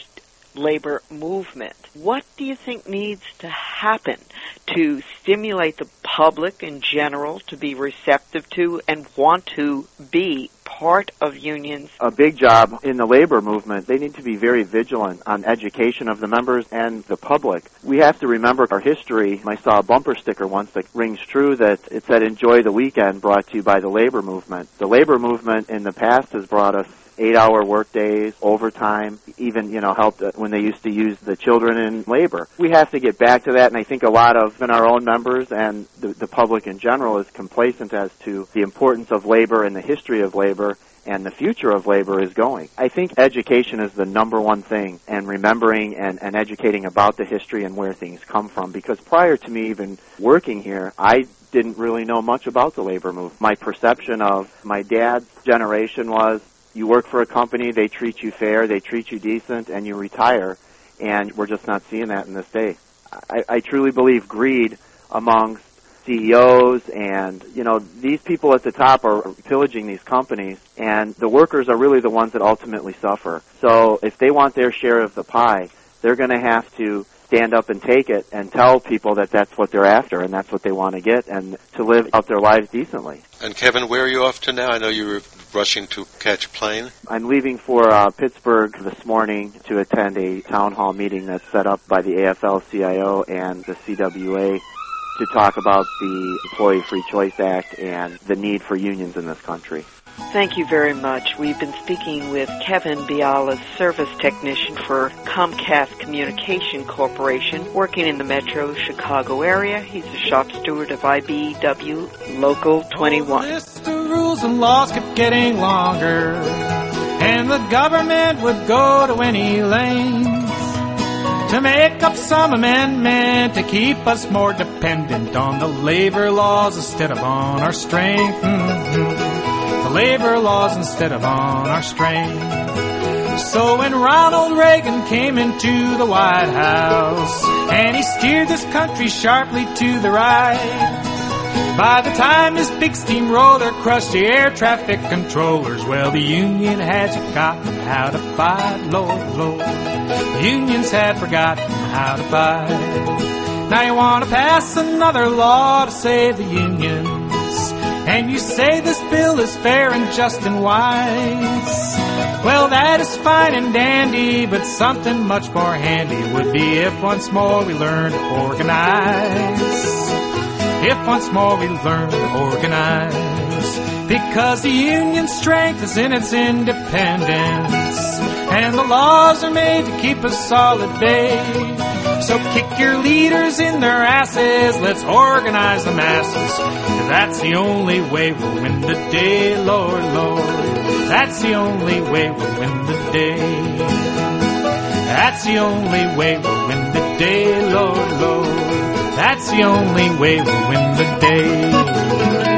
labor movement. What do you think needs to happen to stimulate the public in general to be receptive to and want to be part of unions? A big job in the labor movement. They need to be very vigilant on education of the members and the public. We have to remember our history. I saw a bumper sticker once that rings true that it said, "Enjoy the weekend," brought to you by the labor movement. The labor movement in the past has brought us eight-hour workdays, overtime, even, you know, helped when they used to use the children in labor. We have to get back to that, and I think a lot of in our own members and the, the public in general is complacent as to the importance of labor and the history of labor and the future of labor is going. I think education is the number one thing, and remembering and, and educating about the history and where things come from, because prior to me even working here, I didn't really know much about the labor movement. My perception of my dad's generation was, you work for a company, they treat you fair, they treat you decent, and you retire. And we're just not seeing that in this day. I, I truly believe greed amongst C E Os and, you know, these people at the top are pillaging these companies, and the workers are really the ones that ultimately suffer. So if they want their share of the pie, they're going to have to stand up and take it and tell people that that's what they're after and that's what they want to get and to live out their lives decently. And Kevin, where are you off to now? I know you were rushing to catch a plane. I'm leaving for uh, Pittsburgh this morning to attend a town hall meeting that's set up by the A F L C I O and the C W A to talk about the Employee Free Choice Act and the need for unions in this country. Thank you very much. We've been speaking with Kevin Biala, service technician for Comcast Communication Corporation, working in the metro Chicago area. He's a shop steward of I B E W Local twenty-one. The list of rules and laws kept getting longer, and the government would go to any length to make up some amendment to keep us more dependent on the labor laws instead of on our strength. Mm-hmm. Labor laws instead of on our strength. So when Ronald Reagan came into the White House and he steered this country sharply to the right, by the time his big steamroller crushed the air traffic controllers, well, the union had forgotten how to fight, Lord, Lord. The unions had forgotten how to fight. Now you want to pass another law to save the unions, and you say this bill is fair and just and wise. Well, that is fine and dandy, but something much more handy would be if once more we learn to organize. If once more we learn to organize. Because the union's strength is in its independence, and the laws are made to keep us all at bay. So kick your leaders in their asses, let's organize the masses, 'cause that's the only way we'll win the day, Lord, Lord. That's the only way we'll win the day. That's the only way we'll win the day, Lord, Lord. That's the only way we'll win the day.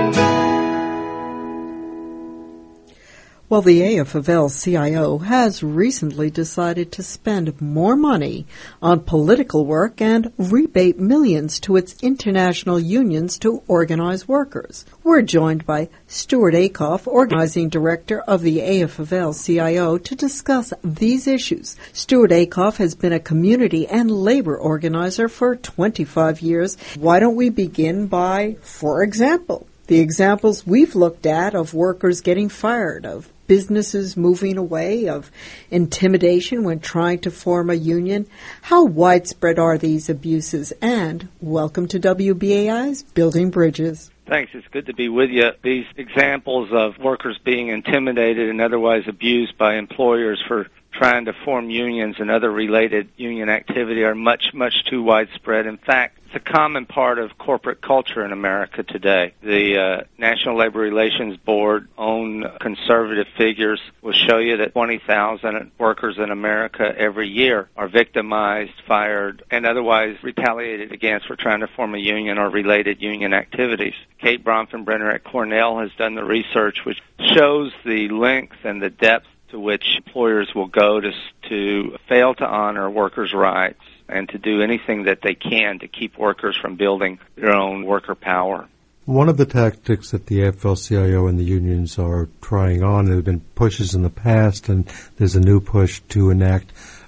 Well, the A F L C I O has recently decided to spend more money on political work and rebate millions to its international unions to organize workers. We're joined by Stuart Akoff, Organizing Director of the A F L C I O, to discuss these issues. Stuart Akoff has been a community and labor organizer for twenty-five years. Why don't we begin by, for example, the examples we've looked at of workers getting fired, of businesses moving away, of intimidation when trying to form a union. How widespread are these abuses? And welcome to W B A I's Building Bridges. Thanks. It's good to be with you. These examples of workers being intimidated and otherwise abused by employers for trying to form unions and other related union activity are much, much too widespread. In fact, it's a common part of corporate culture in America today. The uh, National Labor Relations Board own conservative figures will show you that twenty thousand workers in America every year are victimized, fired, and otherwise retaliated against for trying to form a union or related union activities. Kate Bronfenbrenner at Cornell has done the research which shows the length and the depth to which employers will go to to fail to honor workers' rights and to do anything that they can to keep workers from building their own worker power. One of the tactics that the A F L C I O and the unions are trying on, there have been pushes in the past, and there's a new push to enact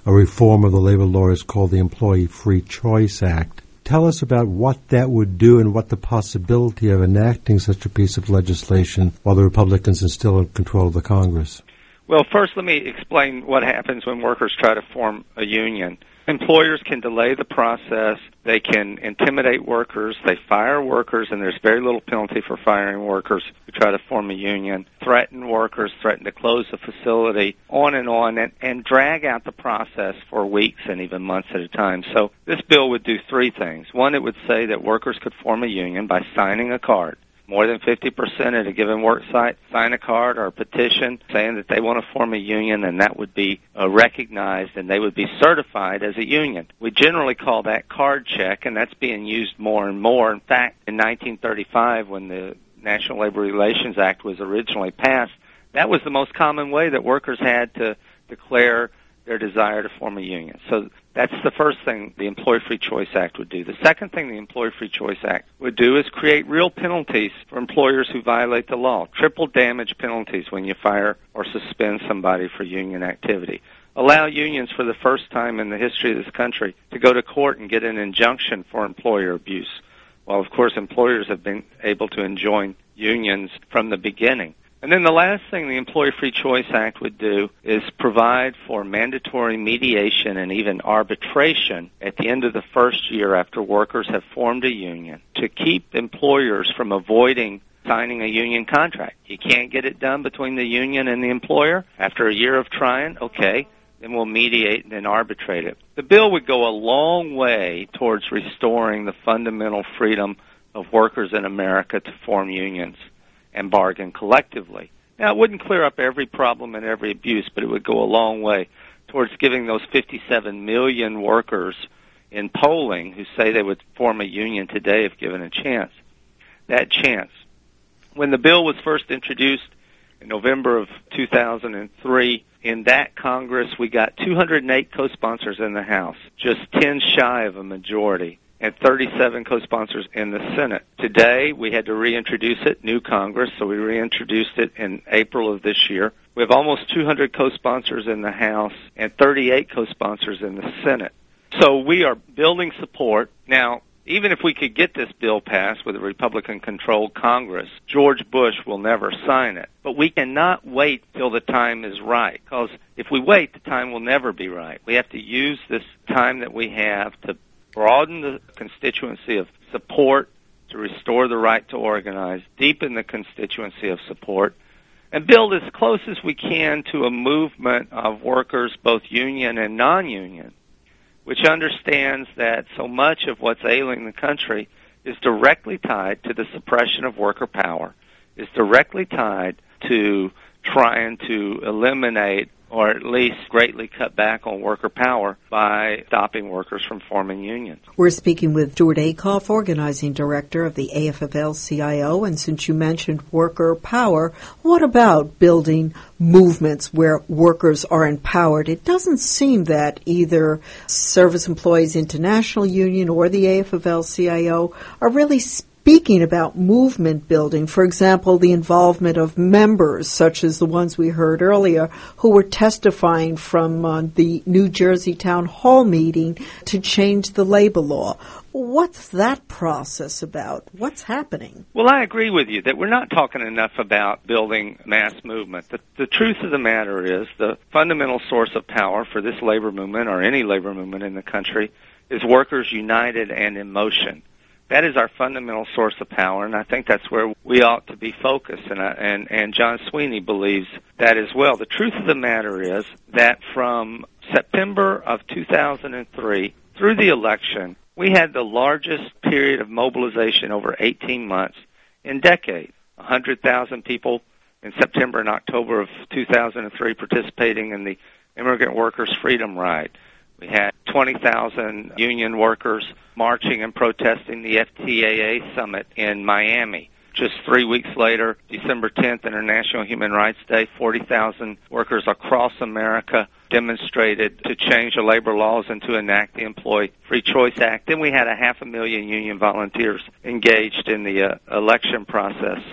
a reform of the labor law is called the Employee Free Choice Act. Tell us about what that would do and what the possibility of enacting such a piece of legislation while the Republicans are still in control of the Congress. Well, first let me explain what happens when workers try to form a union. Employers can delay the process. They can intimidate workers. They fire workers, and there's very little penalty for firing workers who try to form a union, threaten workers, threaten to close the facility, on and on, and, and drag out the process for weeks and even months at a time. So this bill would do three things. One, it would say that workers could form a union by signing a card. More than fifty percent at a given work site sign a card or a petition saying that they want to form a union, and that would be uh, recognized and they would be certified as a union. We generally call that card check, and that's being used more and more. In fact, in nineteen thirty-five, when the National Labor Relations Act was originally passed, that was the most common way that workers had to declare their desire to form a union. So that's the first thing the Employee Free Choice Act would do. The second thing the Employee Free Choice Act would do is create real penalties for employers who violate the law, triple damage penalties when you fire or suspend somebody for union activity. Allow unions for the first time in the history of this country to go to court and get an injunction for employer abuse. Well, of course, employers have been able to enjoin unions from the beginning. And then the last thing the Employee Free Choice Act would do is provide for mandatory mediation and even arbitration at the end of the first year after workers have formed a union to keep employers from avoiding signing a union contract. You can't get it done between the union and the employer. After a year of trying, okay, then we'll mediate and then arbitrate it. The bill would go a long way towards restoring the fundamental freedom of workers in America to form unions and bargain collectively. Now, it wouldn't clear up every problem and every abuse, but it would go a long way towards giving those fifty-seven million workers in polling who say they would form a union today if given a chance, that chance. When the bill was first introduced in November of two thousand three, in that Congress, we got two hundred eight co-sponsors in the House, just ten shy of a majority, and thirty-seven co-sponsors in the Senate. Today, we had to reintroduce it, new Congress, so we reintroduced it in April of this year. We have almost two hundred co-sponsors in the House and thirty-eight co-sponsors in the Senate. So we are building support. Now, even if we could get this bill passed with a Republican-controlled Congress, George Bush will never sign it. But we cannot wait till the time is right, because if we wait, the time will never be right. We have to use this time that we have to broaden the constituency of support, to restore the right to organize, deepen the constituency of support, and build as close as we can to a movement of workers, both union and non-union, which understands that so much of what's ailing the country is directly tied to the suppression of worker power, is directly tied to trying to eliminate or at least greatly cut back on worker power by stopping workers from forming unions. We're speaking with Stuart Acuff, Organizing Director of the A F F L C I O, and since you mentioned worker power, what about building movements where workers are empowered? It doesn't seem that either Service Employees International Union or the A F F L C I O are really speaking about movement building. For example, the involvement of members, such as the ones we heard earlier, who were testifying from uh, the New Jersey Town Hall meeting to change the labor law. What's that process about? What's happening? Well, I agree with you that we're not talking enough about building mass movement. The, the truth of the matter is the fundamental source of power for this labor movement, or any labor movement in the country, is workers united and in motion. That is our fundamental source of power, and I think that's where we ought to be focused, and, uh, and, and John Sweeney believes that as well. The truth of the matter is that from September of two thousand three through the election, we had the largest period of mobilization over eighteen months in decades. one hundred thousand people in September and October of two thousand three participating in the Immigrant Workers' Freedom Ride. We had twenty thousand union workers marching and protesting the F T A A summit in Miami. Just three weeks later, December tenth, International Human Rights Day, forty thousand workers across America demonstrated to change the labor laws and to enact the Employee Free Choice Act. Then we had a half a million union volunteers engaged in the uh, election process. So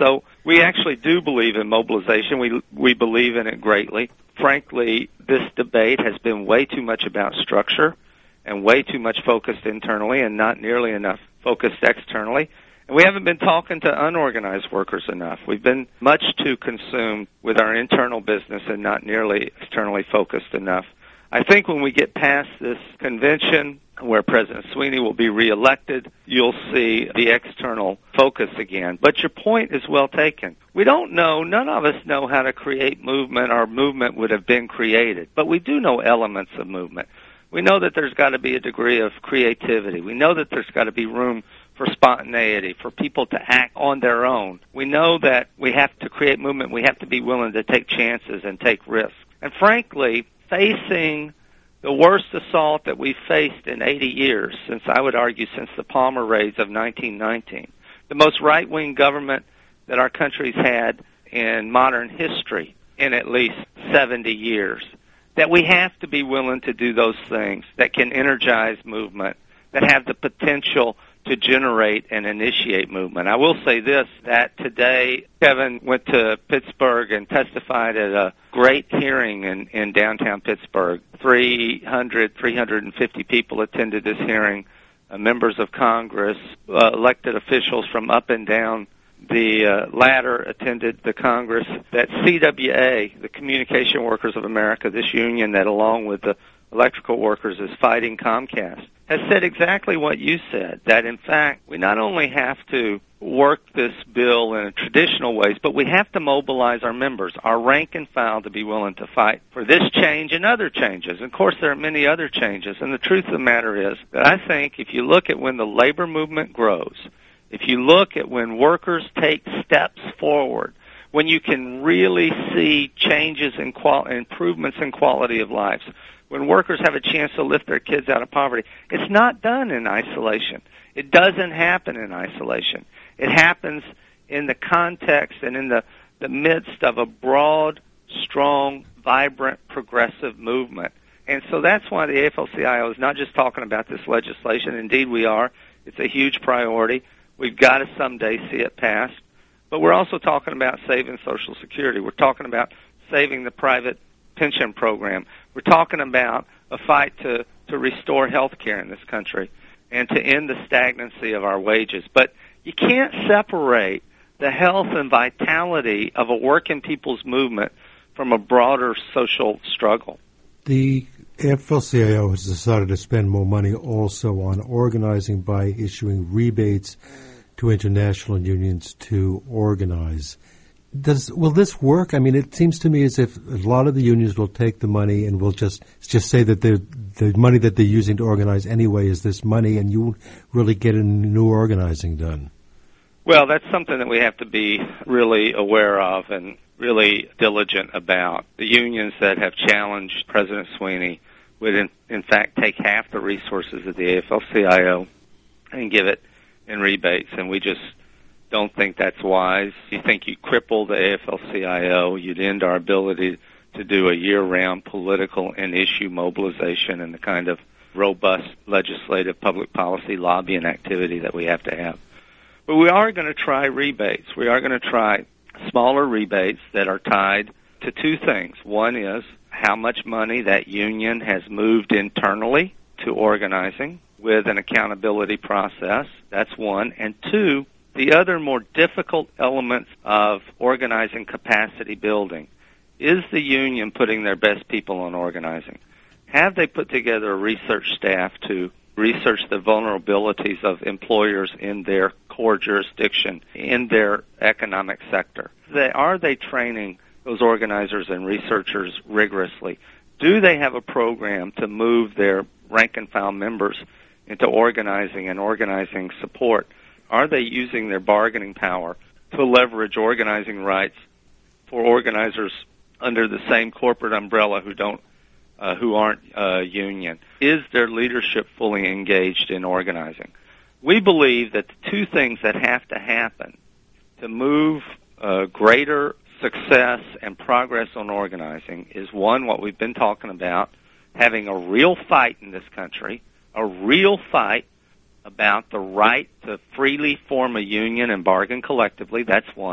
We actually do believe in mobilization. We we believe in it greatly. Frankly, this debate has been way too much about structure and way too much focused internally and not nearly enough focused externally. And we haven't been talking to unorganized workers enough. We've been much too consumed with our internal business and not nearly externally focused enough. I think when we get past this convention where President Sweeney will be reelected, you'll see the external focus again. But your point is well taken. We don't know, none of us know how to create movement. Our movement would have been created. But we do know elements of movement. We know that there's got to be a degree of creativity. We know that there's got to be room for spontaneity, for people to act on their own. We know that we have to create movement. We have to be willing to take chances and take risks. And frankly, facing the worst assault that we've faced in eighty years, since I would argue since the Palmer raids of nineteen nineteen, the most right-wing government that our country's had in modern history in at least seventy years, that we have to be willing to do those things that can energize movement, that have the potential to generate and initiate movement. I will say this, that today Kevin went to Pittsburgh and testified at a great hearing in, in downtown Pittsburgh. three hundred, three hundred fifty people attended this hearing, uh, members of Congress, uh, elected officials from up and down the uh, ladder attended the Congress. That C W A, the Communication Workers of America, this union that along with the electrical workers is fighting Comcast, has said exactly what you said, that in fact we not only have to work this bill in traditional ways, but we have to mobilize our members, our rank and file, to be willing to fight for this change and other changes. Of course, there are many other changes, and the truth of the matter is that I think if you look at when the labor movement grows, if you look at when workers take steps forward, when you can really see changes in qual- improvements in quality of lives, when workers have a chance to lift their kids out of poverty, it's not done in isolation. It doesn't happen in isolation. It happens in the context and in the, the midst of a broad, strong, vibrant, progressive movement. And so that's why the A F L C I O is not just talking about this legislation. Indeed, we are. It's a huge priority. We've got to someday see it passed. But we're also talking about saving Social Security. We're talking about saving the private pension program. We're talking about a fight to, to restore health care in this country and to end the stagnancy of our wages. But you can't separate the health and vitality of a working people's movement from a broader social struggle. The A F L C I O has decided to spend more money also on organizing by issuing rebates to international unions to organize. Does will this work? I mean, it seems to me as if a lot of the unions will take the money and will just just say that the the money that they're using to organize anyway is this money, and you won't really get any new organizing done. Well, that's something that we have to be really aware of and really diligent about. The unions that have challenged President Sweeney would, in, in fact, take half the resources of the A F L C I O and give it in rebates, and we just don't think that's wise. You think you cripple the A F L C I O, you'd end our ability to do a year-round political and issue mobilization and the kind of robust legislative public policy lobbying activity that we have to have. But we are going to try rebates. We are going to try smaller rebates that are tied to two things. One is how much money that union has moved internally to organizing with an accountability process. That's one. And two, the other more difficult elements of organizing capacity building. Is the union putting their best people on organizing? Have they put together a research staff to research the vulnerabilities of employers in their core jurisdiction, in their economic sector? They, are they training those organizers and researchers rigorously? Do they have a program to move their rank-and-file members into organizing and organizing support? Are they using their bargaining power to leverage organizing rights for organizers under the same corporate umbrella who don't, uh, who aren't uh, union? Is their leadership fully engaged in organizing? We believe that the two things that have to happen to move uh, greater success and progress on organizing is, one, what we've been talking about, having a real fight in this country, a real fight about the right to freely form a union and bargain collectively. That's one.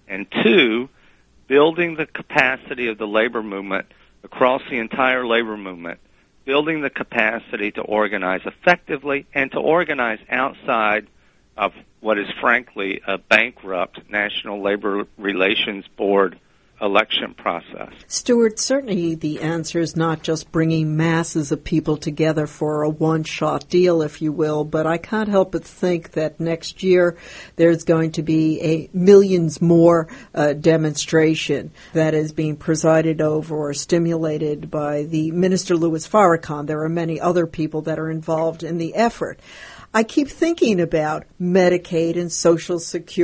and two, building the capacity of the labor movement across the entire labor movement, building the capacity to organize effectively and to organize outside of what is frankly a bankrupt National Labor Relations Board election process. Stuart, certainly the answer is not just bringing masses of people together for a one-shot deal, if you will, but I can't help but think that next year there's going to be a millions more uh, demonstration that is being presided over or stimulated by the Minister Louis Farrakhan. There are many other people that are involved in the effort. I keep thinking about Medicaid and Social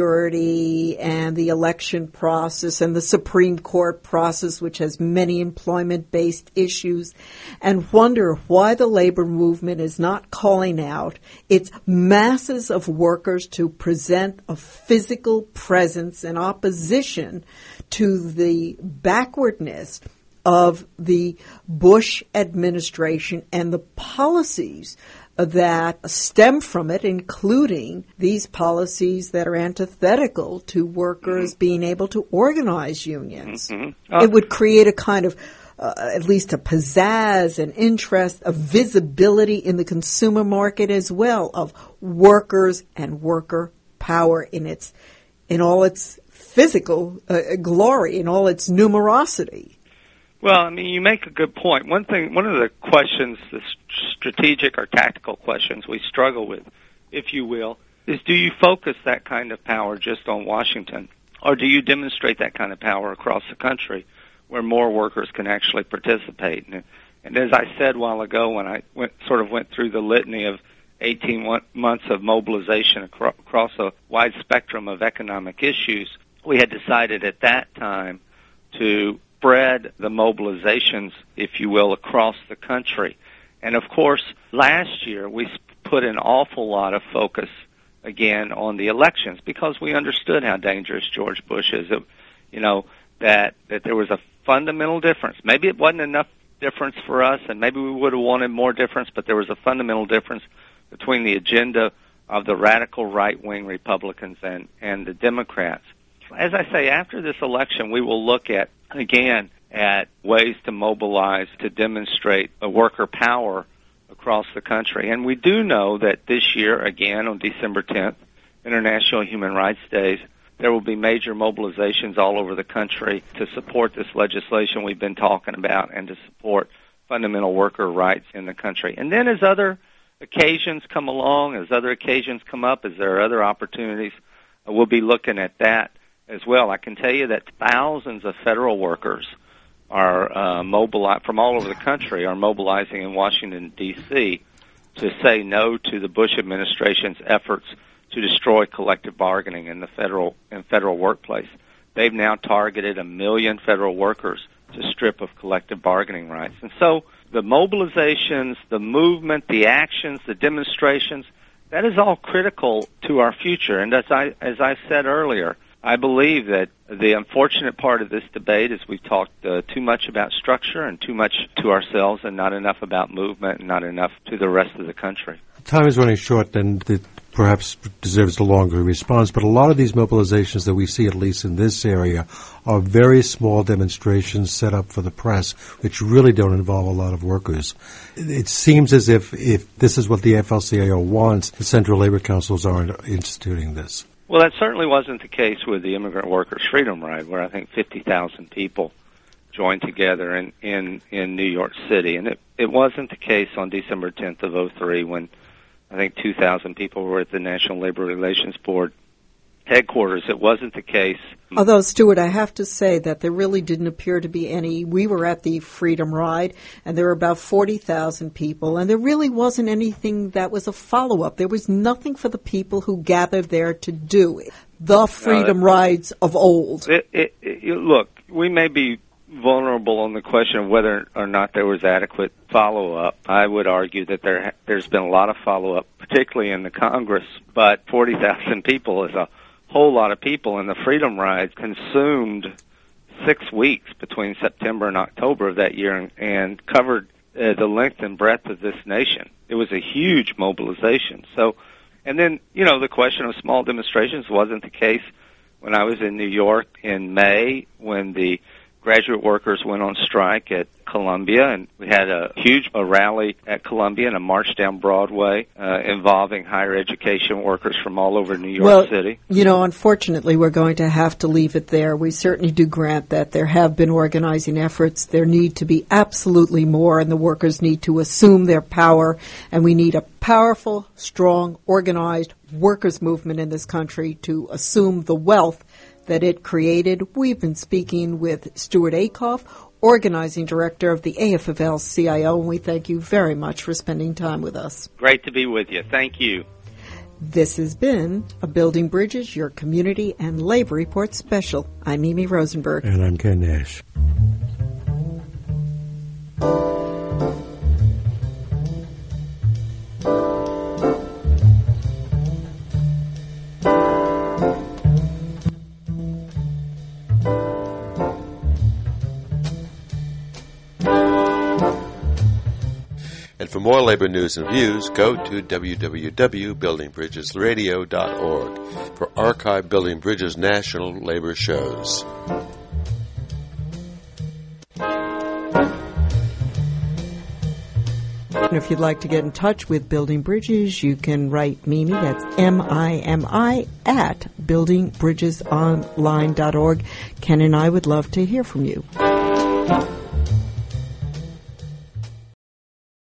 Security and the election process and the Supreme Court process, which has many employment-based issues, and wonder why the labor movement is not calling out its masses of workers to present a physical presence in opposition to the backwardness of the Bush administration and the policies that stem from it, including these policies that are antithetical to workers mm-hmm. being able to organize unions. Mm-hmm. Uh, it would create a kind of, uh, at least a pizzazz, an interest, a visibility in the consumer market as well of workers and worker power in its, in all its physical uh, glory, in all its numerosity. Well, I mean, you make a good point. One thing, one of the questions, the strategic or tactical questions we struggle with, if you will, is do you focus that kind of power just on Washington, or do you demonstrate that kind of power across the country where more workers can actually participate? And, and as I said a while ago when I went, sort of went through the litany of eighteen months of mobilization acro- across a wide spectrum of economic issues, we had decided at that time to spread the mobilizations, if you will, across the country. And of course, last year we put an awful lot of focus again on the elections because we understood how dangerous George Bush is. It, you know, that, that there was a fundamental difference. Maybe it wasn't enough difference for us, and maybe we would have wanted more difference, but there was a fundamental difference between the agenda of the radical right-wing Republicans and, and the Democrats. As I say, after this election, we will look at, again, at ways to mobilize, to demonstrate a worker power across the country. And we do know that this year, again, on December tenth, International Human Rights Days, there will be major mobilizations all over the country to support this legislation we've been talking about and to support fundamental worker rights in the country. And then as other occasions come along, as other occasions come up, as there are other opportunities, we'll be looking at that as well. I can tell you that thousands of federal workers are uh, mobilized from all over the country are mobilizing in Washington, D C to say no to the Bush administration's efforts to destroy collective bargaining in the federal in federal workplace. They've now targeted a million federal workers to strip of collective bargaining rights. And so the mobilizations, the movement, the actions, the demonstrations, that is all critical to our future. And as I as I said earlier, I believe that the unfortunate part of this debate is we've talked uh, too much about structure and too much to ourselves and not enough about movement and not enough to the rest of the country. Time is running short, and it perhaps deserves a longer response, but a lot of these mobilizations that we see, at least in this area, are very small demonstrations set up for the press, which really don't involve a lot of workers. It seems as if, if this is what the F L C I O wants, the Central Labor Councils aren't instituting this. Well, that certainly wasn't the case with the Immigrant Workers Freedom Ride, where I think fifty thousand people joined together in, in, in New York City. And it, it wasn't the case on December tenth of oh three when I think two thousand people were at the National Labor Relations Board headquarters. It wasn't the case. Although, Stuart, I have to say that there really didn't appear to be any. We were at the Freedom Ride, and there were about forty thousand people, and there really wasn't anything that was a follow-up. There was nothing for the people who gathered there to do. The Freedom no, Rides of old. It, it, it, look, we may be vulnerable on the question of whether or not there was adequate follow-up. I would argue that there there's been a lot of follow-up, particularly in the Congress, but forty thousand people is a whole lot of people, and the Freedom Ride consumed six weeks between September and October of that year and, and covered uh, the length and breadth of this nation. It was a huge mobilization. So, and then, you know, the question of small demonstrations wasn't the case when I was in New York in May when the graduate workers went on strike at Columbia, and we had a huge a rally at Columbia and a march down Broadway uh, involving higher education workers from all over New York well, City. You know, unfortunately, we're going to have to leave it there. We certainly do grant that there have been organizing efforts. There need to be absolutely more, and the workers need to assume their power, and we need a powerful, strong, organized workers' movement in this country to assume the wealth that it created. We've been speaking with Stuart Acuff, Organizing Director of the A F F L C I O, and we thank you very much for spending time with us. Great to be with you. Thank you. This has been a Building Bridges, your community and labor report special. I'm Mimi Rosenberg. And I'm Ken Nash. And for more labor news and views, go to w w w dot building bridges radio dot org for archived Building Bridges national labor shows. And if you'd like to get in touch with Building Bridges, you can write Mimi, that's M I M I, at building bridges online dot org. Ken and I would love to hear from you.